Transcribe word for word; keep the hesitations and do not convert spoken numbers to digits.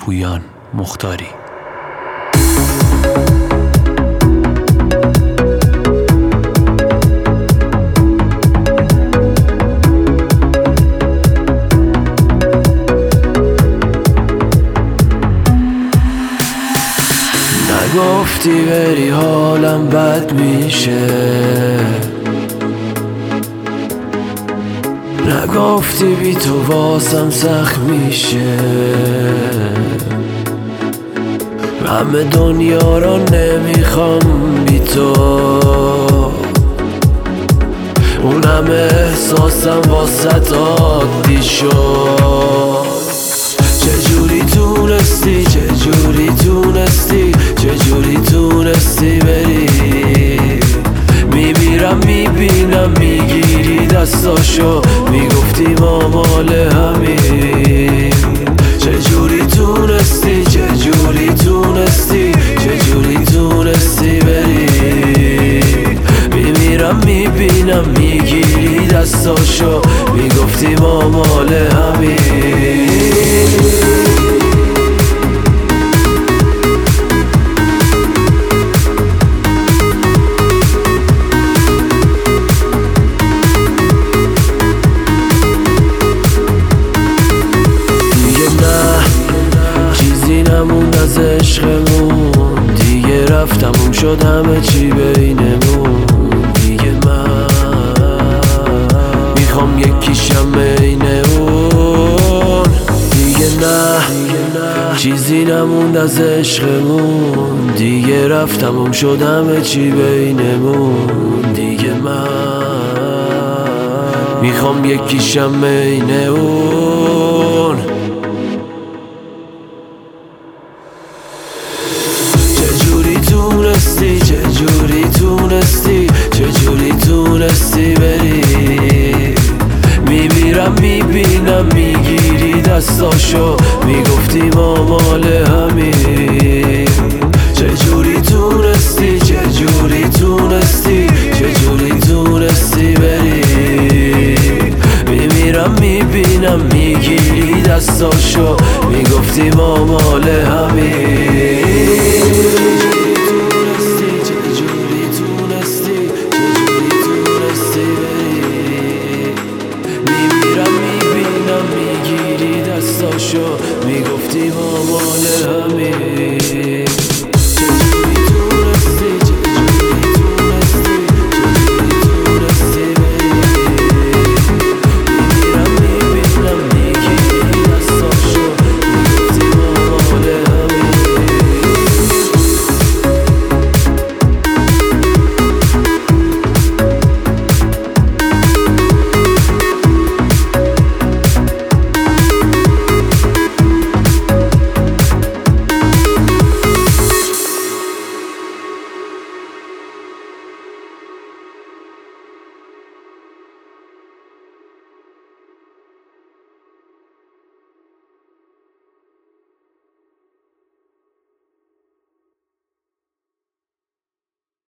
پویان مختاری. نگفتی بری حالم بد میشه، نگفتی بی تو واسم سخت میشه. همه دنیا رو نمیخوام بی تو، اون همه احساسم واسط عادی شد. چجوری تونستی، چجوری تونستی، چجوری تونستی بری؟ میمیرم میبینم میگیری دستاشو، میگفتی ما مال همین. چجوری تونستی، چجوری تونستی، چجوری تونستی بری؟ میمیرم میبینم میگیری دستاشو، میگفتی ما مال همین. نموند از عشقمون دیگه، رفتمون شد همه چی بینمون دیگه. من میخوام یکیشم بین اون دیگه. نه چیزی نموند از عشقمون دیگه، رفتمون شد همه چی بینمون دیگه. من میخوام یکیشم بین اون. چجوری تونستی، چجوری تونستی، چجوری تونستی بری؟ میمیرم میبینم میگیری دستاشو، میگفتی ما مال همین. چجوری تونستی، چجوری تونستی، چجوری تونستی بری؟ میمیرم میبینم میگیری دستاشو، میگفتی ما مال همین. میگفتی ما مال همین.